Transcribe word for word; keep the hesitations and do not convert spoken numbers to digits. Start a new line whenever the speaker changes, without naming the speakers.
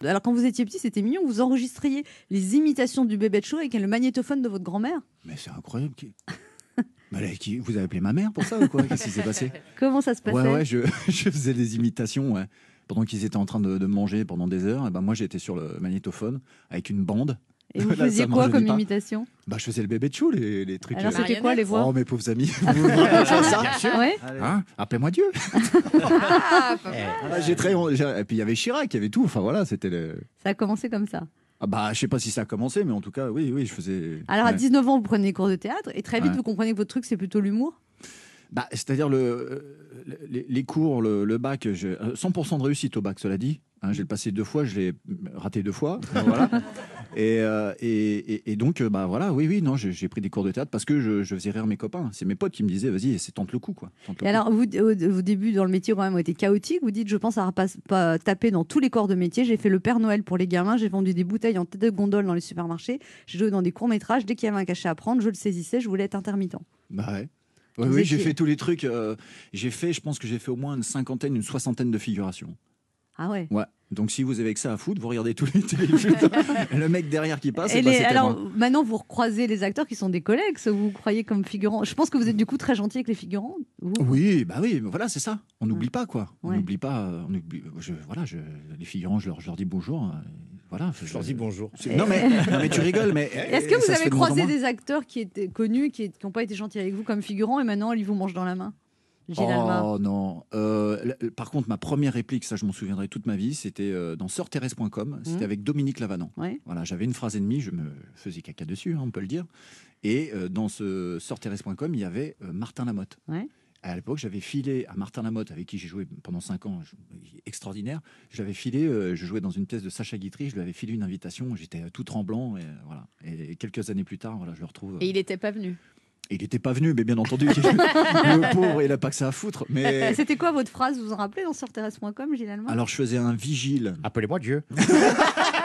Alors quand vous étiez petit, c'était mignon, vous enregistriez les imitations du bébé de show avec le magnétophone de votre grand-mère.
Mais c'est incroyable. Mais qui, vous avez appelé ma mère pour ça ou quoi? Qu'est-ce qui s'est passé?
Comment ça se passait?
Ouais, ouais, je, je faisais des imitations ouais. Pendant qu'ils étaient en train de, de manger pendant des heures. Et ben moi, j'étais sur le magnétophone avec une bande.
Et vous
Là,
faisiez quoi comme pas. imitation?
Bah, je faisais le bébé de chou, les, les trucs.
Alors, c'était quoi les voix?
Oh, mes pauvres amis. Vous voulez ça?
Bien sûr. Ouais.
Hein, appelez-moi Dieu.
Ah,
ah, j'ai très... Et puis il y avait Chirac, il y avait tout. Enfin voilà, c'était le...
Ça a commencé comme ça.
Ah bah, je sais pas si ça a commencé, mais en tout cas, oui, oui, je faisais.
Alors,
ouais.
à dix-neuf ans, vous prenez des cours de théâtre et très vite,
ouais.
vous comprenez que votre truc, c'est plutôt l'humour?
Bah, c'est-à-dire le, les, les cours, le, le bac, j'ai cent pour cent de réussite au bac, cela dit. Hein, j'ai le passé deux fois, je l'ai raté deux fois. Voilà. Et, euh, et, et, et donc, bah voilà, oui, oui, non, j'ai pris des cours de théâtre parce que je, je faisais rire mes copains. C'est mes potes qui me disaient, vas-y, c'est tente le coup, quoi. Tente le
et
coup.
alors, vous, au, au début, dans le métier, quand même, ont été chaotiques. Vous dites, je pense à pas, pas taper dans tous les corps de métier. J'ai fait le Père Noël pour les gamins. J'ai vendu des bouteilles en tête de gondole dans les supermarchés. J'ai joué dans des courts métrages. Dès qu'il y avait un cachet à prendre, je le saisissais. Je voulais être intermittent.
Bah ouais. Oui, oui, j'ai fait tous les trucs. Euh, j'ai fait, je pense que j'ai fait au moins une cinquantaine, une soixantaine de figurations.
Ah ouais.
Ouais. Donc si vous avez que ça à foutre, vous regardez tous les téléfilms. Le mec derrière qui passe.
Et
bah,
les, alors moi. Maintenant, vous recroisez les acteurs qui sont des collègues. Vous croyez comme figurants. Je pense que vous êtes du coup très gentil avec les figurants. Vous.
Oui, bah oui, voilà, c'est ça. On n'oublie ouais. pas quoi. On
ouais.
n'oublie pas. On oublie. Je, voilà, je, les figurants, je leur, je leur dis bonjour. Euh, voilà.
Je, je leur dis bonjour.
Non mais, non mais tu rigoles. Mais
est-ce que vous avez croisé des acteurs qui étaient connus, qui n'ont pas été gentils avec vous comme figurants, et maintenant ils vous mangent dans la main?
Oh non. Euh, par contre, ma première réplique, ça je m'en souviendrai toute ma vie, c'était euh, dans sœur thérèse point com, c'était mmh. avec Dominique Lavanant.
Ouais.
Voilà, j'avais une phrase et demie, je me faisais caca dessus, hein, on peut le dire. Et euh, dans ce sœur thérèse point com, il y avait euh, Martin Lamotte.
Ouais.
À l'époque, j'avais filé à Martin Lamotte, avec qui j'ai joué pendant cinq ans, je, extraordinaire. J'avais filé, euh, je jouais dans une pièce de Sacha Guitry, je lui avais filé une invitation, j'étais tout tremblant. Et, voilà. Et quelques années plus tard, voilà, je le retrouve.
Et il n'était pas venu?
Il n'était pas venu, mais bien entendu, le pauvre, il n'a pas que ça à foutre. Mais...
C'était quoi votre phrase, vous vous en rappelez, dans sœur thérèse point com, Gilles Allemand?
Alors, je faisais un vigile.
Appelez-moi Dieu.